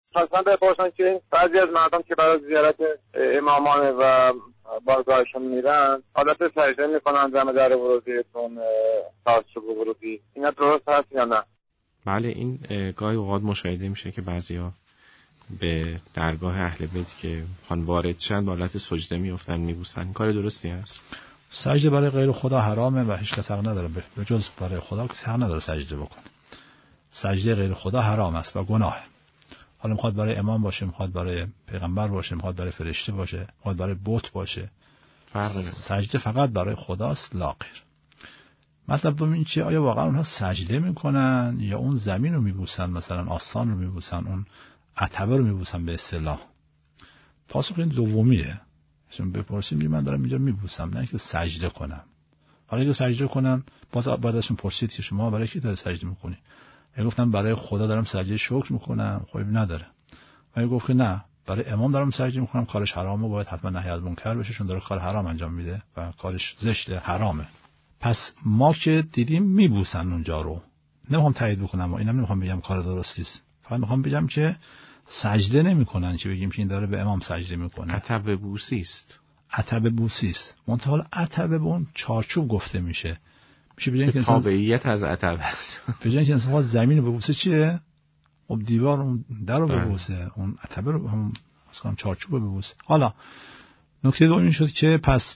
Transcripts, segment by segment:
خواستم بپرسم که بعضی از مردم که برای زیارت امامان و بارگاهشون میرن حالت سجده میکنن دم در ورودیتون تعصب ورودی، اینا درست هست یا نه؟ بله، این گاهی اوقات مشاهده میشه که بعضیا به درگاه اهل بیت که خان وارد شن به حالت سجده میافتن، میبوسن. این کار درستی هست؟ سجده برای غیر خدا حرامه و هیچ کس حق نداره به جز برای خدا کسی حق نداره سجده بکنه. سجده غیر خدا حرام است و گناهه. حالا میخواد برای امام باشه، میخواد برای پیغمبر باشه، میخواد برای فرشته باشه، میخواد برای بت باشه، سجده فقط برای خداست لا غیر. مطلب این چیه؟ آیا واقعا اونها سجده میکنن یا اون زمین رو میبوسن، مثلا آستان رو میبوسن، اون عتبه رو میبوسن به اصطلاح؟ پاسخ این دومیه. چون بپرسیم من دارم اینجا میبوسم، نه که سجده کنم. حالا اگه سجده کنن باز بعد ازشون پرسید که شما برای کی داری سجده میکنی؟ اگه گفتم برای خدا دارم سجده شکر میکنم، خب نداره. اگه گفت که نه برای امام دارم سجده میکنم، کارش حرامه، باید حتما نهی از منکر بشه، چون داره کار حرام انجام میده و کارش زشته، حرامه. پس ما که دیدیم میبوسن اونجا رو، نمیخوام تایید بکنم و اینم نمیخوام بگم کار درستی است، فقط میخوام بگم که سجده نمیکنن که بگیم که این داره به امام سجده میکنه. عتبه بوسی است. عتبه بوسی است. منتها عتبه به اون چارچوب گفته میشه بجای که تابعیت از عتبه است. بجای که انسان زمین رو ببوسه چیه؟ خب دیوار اون در رو ببوسه، اون عتبه رو هم مثلا چارچوب رو ببوسه. حالا نکته دوم این شد که پس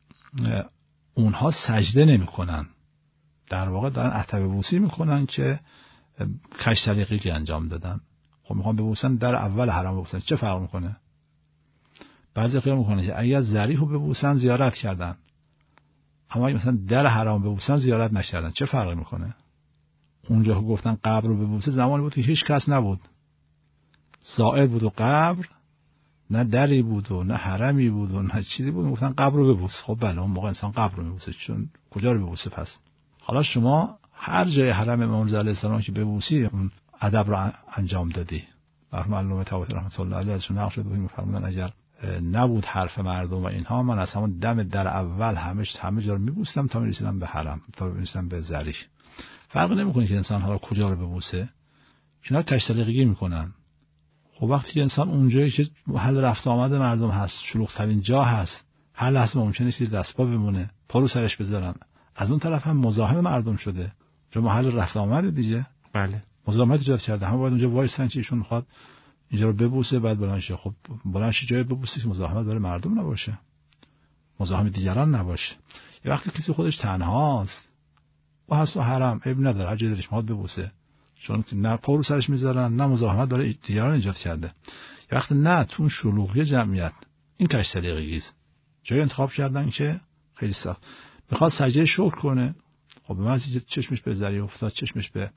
اونها سجده نمیکنن، در واقع دارن عتبه بوسی میکنن که کج طریقی انجام دادن. خب میخوان ببوسن در اول حرام ببوسن، چه فرق میکنه؟ بعضی خیال میکنه که اگر ذریح رو ببوسن زیارت کردن، اما اگه مثلا در حرام ببوسن زیارت نکردن، چه فرقی میکنه؟ اونجا که گفتن قبر رو ببوسه زمانی بود که هیچ کس نبود، زائر بود و قبر نه دری بود و نه حرمی بود و نه چیزی بود، گفتن قبر رو ببوس. خب بله اون موقع انسان قبر رو میبوسه، چون کجا رو ببوسه؟ پس حالا شما هر جای حرم امام رضا علیه السلام که ببوسی اون ادب رو انجام دادی. مرحوم علامه طباطبایی رحمت الله علیه ازشون نقل شده بود میفرمودن اگر نبود حرف مردم و اینها، من از همون دم در اول همه جا رو میبوسیدم تا میرسیدم به حرم، تا میرسیدم به ذریح. فرق نمیکنه که انسان ها کجا رو ببوسه، اینا کج طریقگی میکنن. خب وقتی که انسان اونجایی که محل رفت آمد مردم هست، شلوغ ترین جا هست، هر لحظه ممکنه چیزی دست پا بمونه، پا رو سرش بذارن، از اون طرف هم مزاحم مردم شده، چون محل رفت آمد دیگه. بله مزاحمت ایجاد کرده، هم باید اونجا وایسن که ایشون میخواد اینجا رو ببوسه، بعد بلند شه. خب بلند شه جای ببوسی که مزاحمت برای مردم نباشه، مزاحم دیگران نباشه. یه وقتی کسی خودش تنهاست و هست و حرم، عیب نداره هر جای دلش میخواد ببوسه، چون نه پا رو سرش میذارن نه مزاحمت برای دیگران ایجاد کرده. یه وقتی نه تو شلوغی جمعیت، این کج طریقگی است. جای انتخاب کردن که خیلی سخت میخواد سجده شکر کنه، خب به من چشمش به ذریح افتاد، چشمش به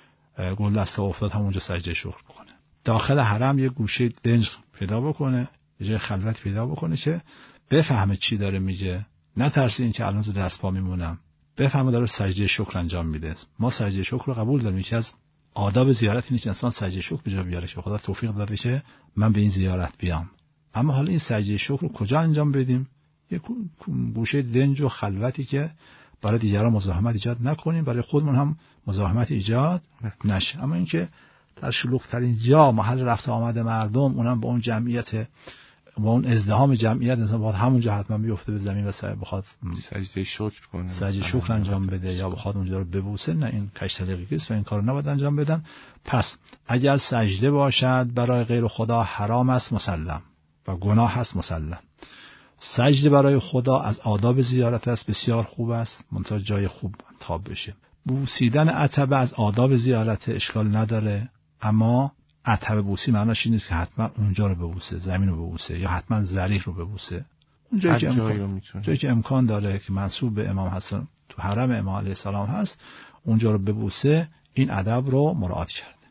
گل دسته افتاد، همونجا سجده شکر بکنه. داخل حرم یه گوشه دنج پیدا بکنه، یه جای خلوت پیدا بکنه که بفهمه چی داره میگه، نه ترس این که الان تو دست پا میمونم، بفهمه داره سجده شکر انجام میده. ما سجده شکر رو قبول داریم، یکی از آداب زیارت اینه که انسان سجده شکر به جا بیاره که خدا توفیق داده که من به این زیارت بیام. اما حالا این سجده شکر رو کجا انجام بدیم؟ یه گوشه دنج و خلوتی که برای دیگران مزاحمت ایجاد نکنیم، برای خودمون هم مزاحمت ایجاد نشه. اما اینکه در شلوغ ترین جا محل رفت آمد مردم، اونم با اون جمعیت، با اون ازدحام جمعیت، انسان باید همونجا حتما بیفته به زمین و بخواد سجده شکر کنه، سجده شکر انجام بده یا بخواد اونجا رو ببوسه، نه این کج طریقگی است و این کارو نباید انجام بدن. پس اگر سجده باشد برای غیر خدا حرام است مسلم و گناه است مسلم. سجده برای خدا از آداب زیارت است، بسیار خوب است، منتها جای خوب انتخاب بشه. بوسیدن عتبه از آداب زیارت اشکال نداره، اما عتبه بوسی معناش این نیست که حتما اونجا رو ببوسه، زمین رو ببوسه یا حتما ذریح رو ببوسه. اون جایی که امکان داره که منسوب به امام حسن تو حرم امام علیه السلام هست، اونجا رو ببوسه، این ادب رو مراعات کرد.